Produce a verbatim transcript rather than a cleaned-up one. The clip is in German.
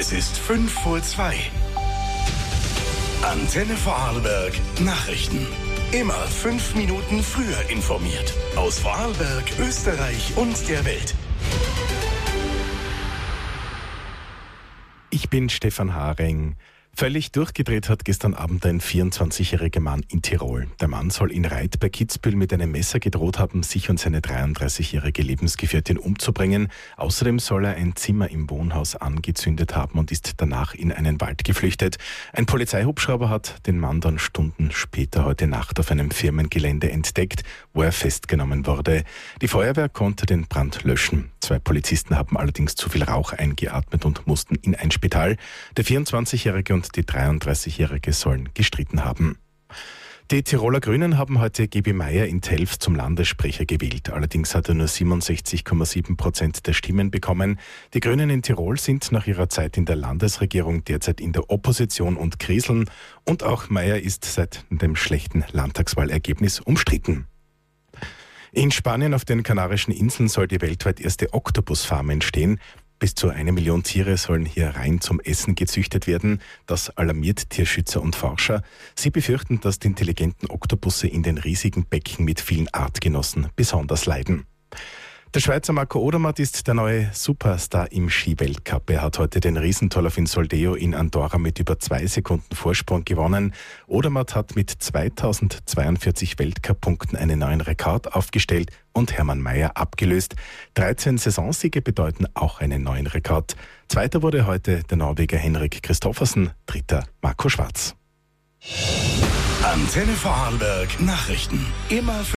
Es ist fünf vor zwei. Antenne Vorarlberg Nachrichten. Immer fünf Minuten früher informiert. Aus Vorarlberg, Österreich und der Welt. Ich bin Stefan Haring. Völlig durchgedreht hat gestern Abend ein vierundzwanzigjähriger Mann in Tirol. Der Mann soll in Reit bei Kitzbühel mit einem Messer gedroht haben, sich und seine dreiunddreißigjährige Lebensgefährtin umzubringen. Außerdem soll er ein Zimmer im Wohnhaus angezündet haben und ist danach in einen Wald geflüchtet. Ein Polizeihubschrauber hat den Mann dann Stunden später heute Nacht auf einem Firmengelände entdeckt, wo er festgenommen wurde. Die Feuerwehr konnte den Brand löschen. Zwei Polizisten haben allerdings zu viel Rauch eingeatmet und mussten in ein Spital. Der vierundzwanzigjährige und die dreiunddreißigjährige sollen gestritten haben. Die Tiroler Grünen haben heute Gebi Meier in Telfs zum Landessprecher gewählt. Allerdings hat er nur siebenundsechzig Komma sieben Prozent der Stimmen bekommen. Die Grünen in Tirol sind nach ihrer Zeit in der Landesregierung derzeit in der Opposition und kriseln. Und auch Meier ist seit dem schlechten Landtagswahlergebnis umstritten. In Spanien auf den Kanarischen Inseln soll die weltweit erste Oktopusfarm entstehen. Bis zu eine Million Tiere sollen hier rein zum Essen gezüchtet werden. Das alarmiert Tierschützer und Forscher. Sie befürchten, dass die intelligenten Oktopusse in den riesigen Becken mit vielen Artgenossen besonders leiden. Der Schweizer Marco Odermatt ist der neue Superstar im Skiweltcup. Er hat heute den Riesentorlauf in Soldeo in Andorra mit über zwei Sekunden Vorsprung gewonnen. Odermatt hat mit zweitausendzweiundvierzig Weltcup-Punkten einen neuen Rekord aufgestellt und Hermann Maier abgelöst. dreizehn Saisonsiege bedeuten auch einen neuen Rekord. Zweiter wurde heute der Norweger Henrik Kristoffersen, dritter Marco Schwarz. Antenne Vorarlberg Nachrichten. Immer